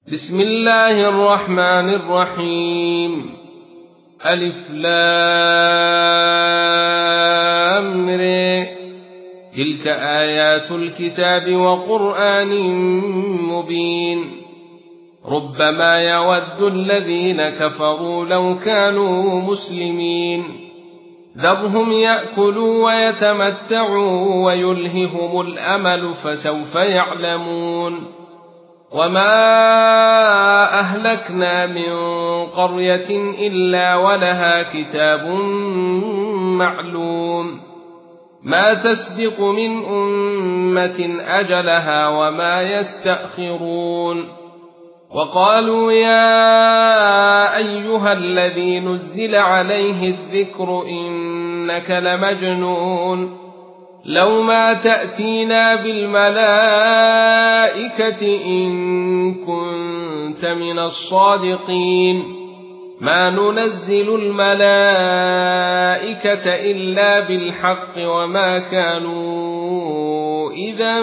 بسم الله الرحمن الرحيم. ألف لام ر. تلك آيات الكتاب وقرآن مبين. ربما يود الذين كفروا لو كانوا مسلمين. ذرهم يأكلوا ويتمتعوا ويلههم الأمل فسوف يعلمون. وما أهلكنا من قرية إلا ولها كتاب معلوم ما تسبق من أمة أجلها وما يستأخرون. وقالوا يا أيها الذي نزل عليه الذكر إنك لمجنون لو ما تأتينا بالملائكة إن كنت من الصادقين ما ننزل الملائكة إلا بالحق وما كانوا إذا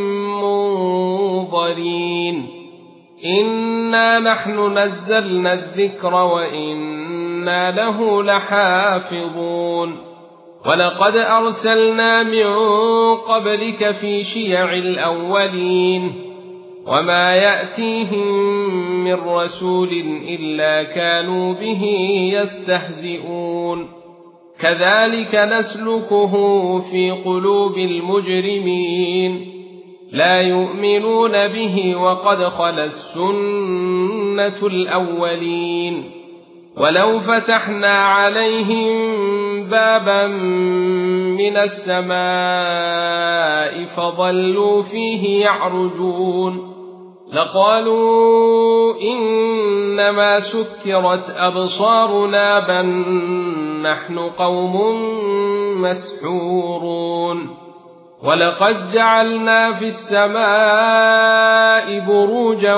منظرين. إنا نحن نزلنا الذكر وإنا له لحافظون. ولقد أرسلنا من قبلك في شيع الأولين وما يأتيهم من رسول إلا كانوا به يستهزئون. كذلك نسلكه في قلوب المجرمين لا يؤمنون به وقد خلت سنة الأولين. ولو فتحنا عليهم بابا من السماء فظلوا فيه يعرجون لقالوا إنما سكرت أبصارنا بل نحن قوم مسحورون. ولقد جعلنا في السماء بروجا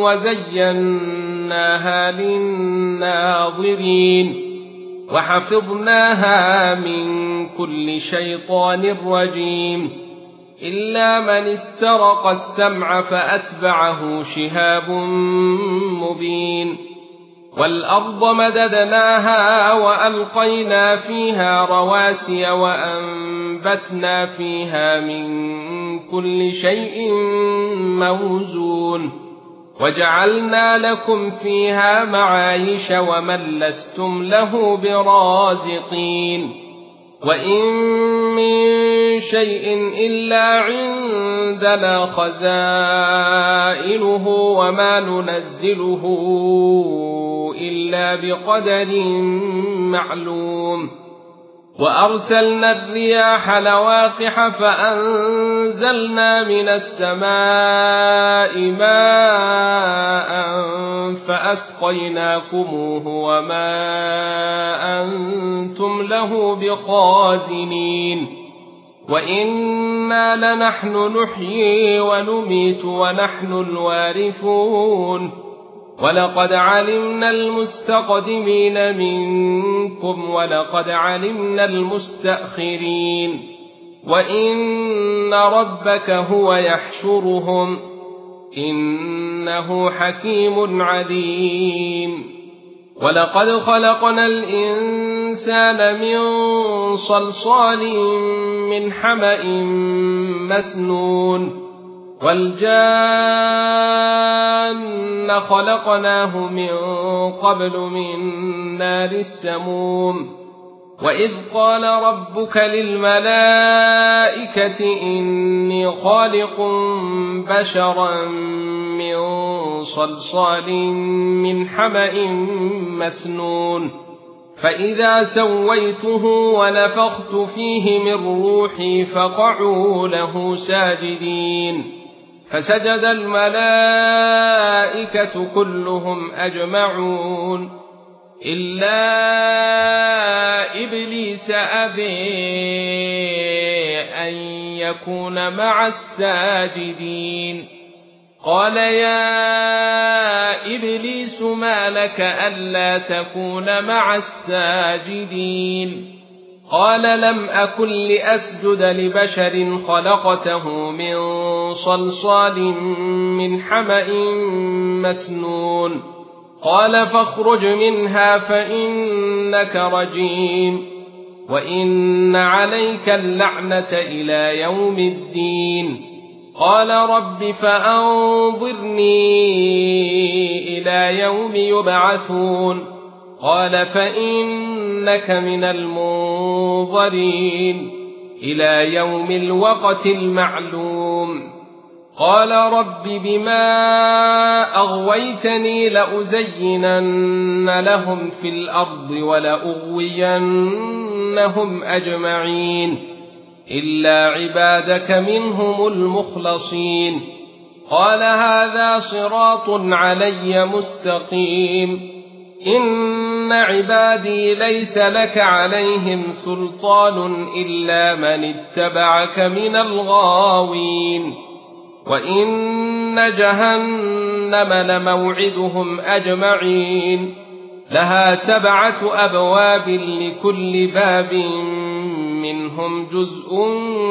وزيناها للناظرين وحفظناها من كل شيطان رجيم إلا من استرق السمع فأتبعه شهاب مبين. والأرض مددناها وألقينا فيها رواسي وأنبتنا فيها من كل شيء موزون وجعلنا لكم فيها معايش ومن لستم له برازقين. وإن من شيء إلا عندنا خزائنه وما ننزله إلا بقدر معلوم. وأرسلنا الرياح لواقح فأنزلنا من السماء ماء فأسقيناكموه وما أنتم له بخازنين. وإنا لنحن نحيي ونميت ونحن الوارثون. ولقد علمنا المستقدمين منكم ولقد علمنا المستأخرين. وإن ربك هو يحشرهم إنه حكيم عليم. ولقد خلقنا الإنسان من صلصال من حمأ مسنون والجان خلقناه من قبل من نار السموم. وإذ قال ربك للملائكة إني خالق بشرا من صلصال من حمأ مسنون فإذا سويته ونفخت فيه من روحي فقعوا له ساجدين فسجد الملائكة كلهم أجمعون إلا إبليس أبى أن يكون مع الساجدين. قال يا إبليس ما لك ألا تكون مع الساجدين؟ قال لم أكن لأسجد لبشر خلقته من صلصال من حمأ مسنون قال فاخرج منها فإنك رجيم وإن عليك اللعنة إلى يوم الدين قال رب فأنظرني إلى يوم يبعثون قال فإنك من المنظرين إلى يوم الوقت المعلوم قال رب بما أغويتني لأزينن لهم في الأرض ولأغوينهم أجمعين إلا عبادك منهم المخلصين قال هذا صراط علي مستقيم إن عبادي ليس لك عليهم سلطان إلا من اتبعك من الغاوين وإن جهنم لموعدهم أجمعين لها 7 أبواب لكل باب منهم جزء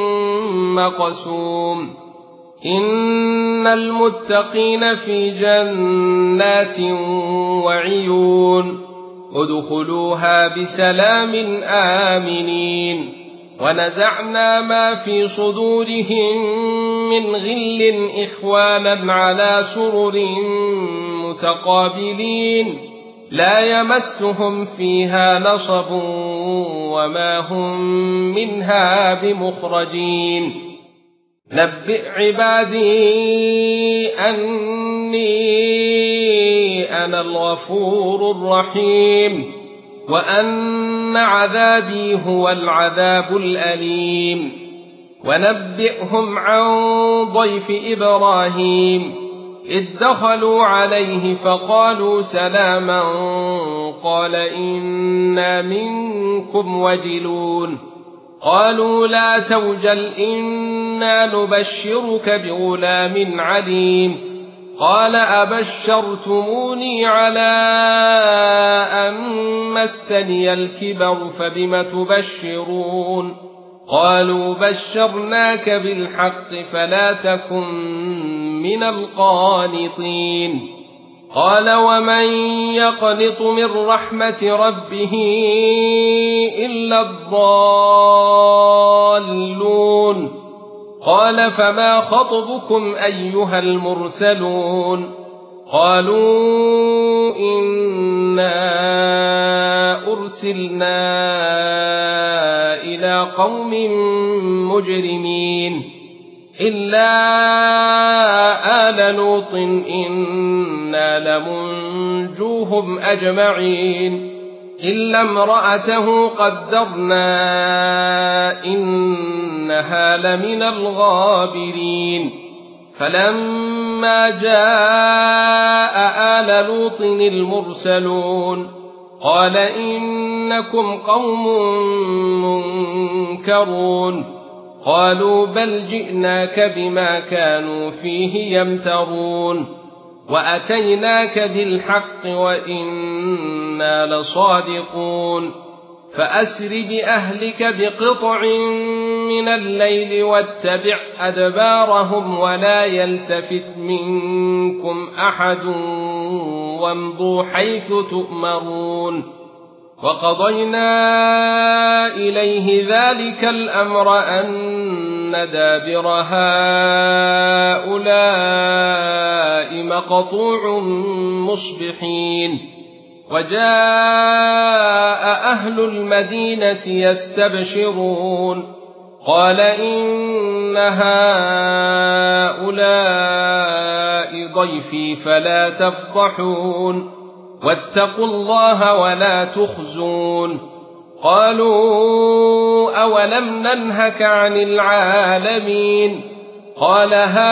مقسوم إن المتقين في جنات وعيون ادخلوها بسلام آمنين ونزعنا ما في صدورهم من غل إخوانا على سرر متقابلين لا يمسهم فيها نصب وما هم منها بمخرجين نبئ عبادي أني أنا الغفور الرحيم وأن عذابي هو العذاب الأليم ونبئهم عن ضيف إبراهيم إذ دخلوا عليه فقالوا سلاما قال إنا منكم وجلون قالوا لا توجل إنا نبشرك بغلام عليم قال أبشرتموني على أن مسني الكبر فبم تبشرون قالوا بشرناك بالحق فلا تكن من القانطين قال ومن يقنط من رحمة ربه إلا الضالون قال فما خطبكم أيها المرسلون قالوا إنا أرسلنا إلى قوم مجرمين إلا آل لوط إنا لمنجوهم أجمعين إلا امرأته قدرنا إنها لمن الغابرين فلما جاء آل لوط المرسلون قال إنكم قوم منكرون قالوا بل جئناك بما كانوا فيه يمترون وأتيناك بالحق وإنا لصادقون فأسر بأهلك بقطع من الليل واتبع أدبارهم ولا يلتفت منكم أحد وامضوا حيث تؤمرون وقضينا إليه ذلك الأمر أن دابر هؤلاء مقطوع مصبحين وجاء أهل المدينة يستبشرون قال إن هؤلاء ضيفي فلا تفضحون واتقوا الله ولا تخزون قالوا أولم ننهك عن العالمين قال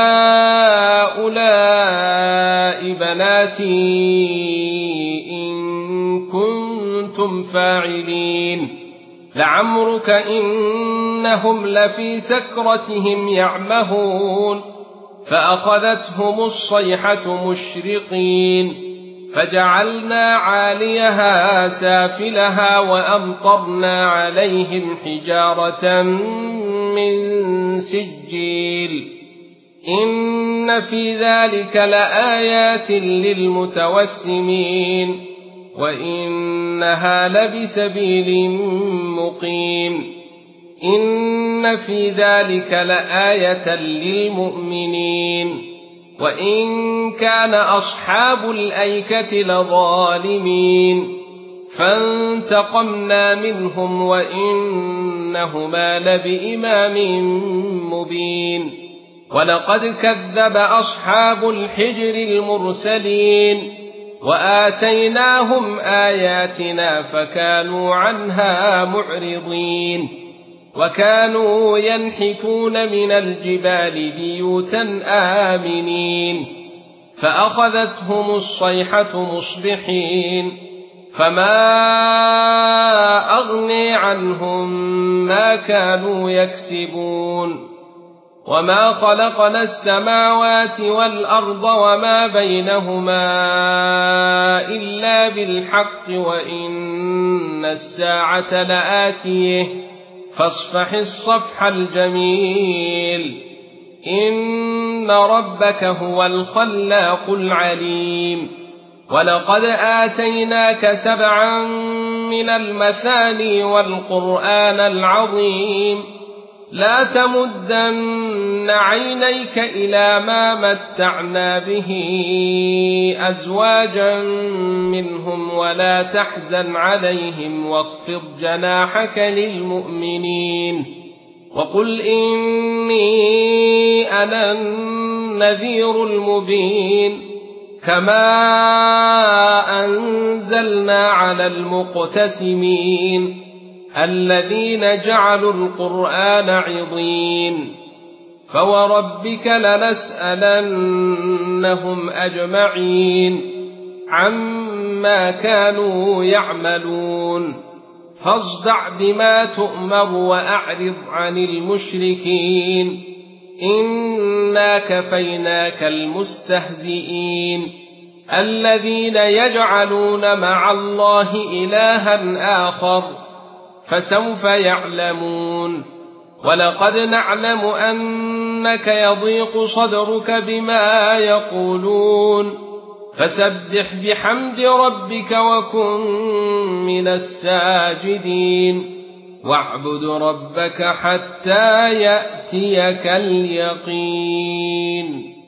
هؤلاء بناتي إن كنتم فاعلين لعمرك إنهم لفي سكرتهم يعمهون فأخذتهم الصيحة مشرقين فجعلنا عاليها سافلها وأمطرنا عليهم حجارة من سجيل إن في ذلك لآيات للمتوسمين وإنها لبسبيل مقيم إن في ذلك لآية للمؤمنين وإن كان أصحاب الأيكة لظالمين فانتقمنا منهم وإنهما لبإمام مبين ولقد كذب أصحاب الحجر المرسلين وآتيناهم آياتنا فكانوا عنها معرضين وكانوا ينحتون من الجبال بيوتا آمنين فأخذتهم الصيحة مصبحين فما أغني عنهم ما كانوا يكسبون وما خلقنا السماوات والأرض وما بينهما إلا بالحق وإن الساعة لآتيه فاصفح الصفح الجميل إن ربك هو الخلاق العليم ولقد آتيناك 7 من المثاني والقرآن العظيم لا تمدن عينيك إلى ما متعنا به أزواجا منهم ولا تحزن عليهم واخفض جناحك للمؤمنين وقل إني أنا النذير المبين كما أنزلنا على المقتسمين الذين جعلوا القرآن عضين فوربك لنسألنهم أجمعين عما كانوا يعملون فاصدع بما تؤمر وأعرض عن المشركين إنا كفيناك المستهزئين الذين يجعلون مع الله إلها آخر فسوف يعلمون ولقد نعلم أنك يضيق صدرك بما يقولون فسبح بحمد ربك وكن من الساجدين واعبد ربك حتى يأتيك اليقين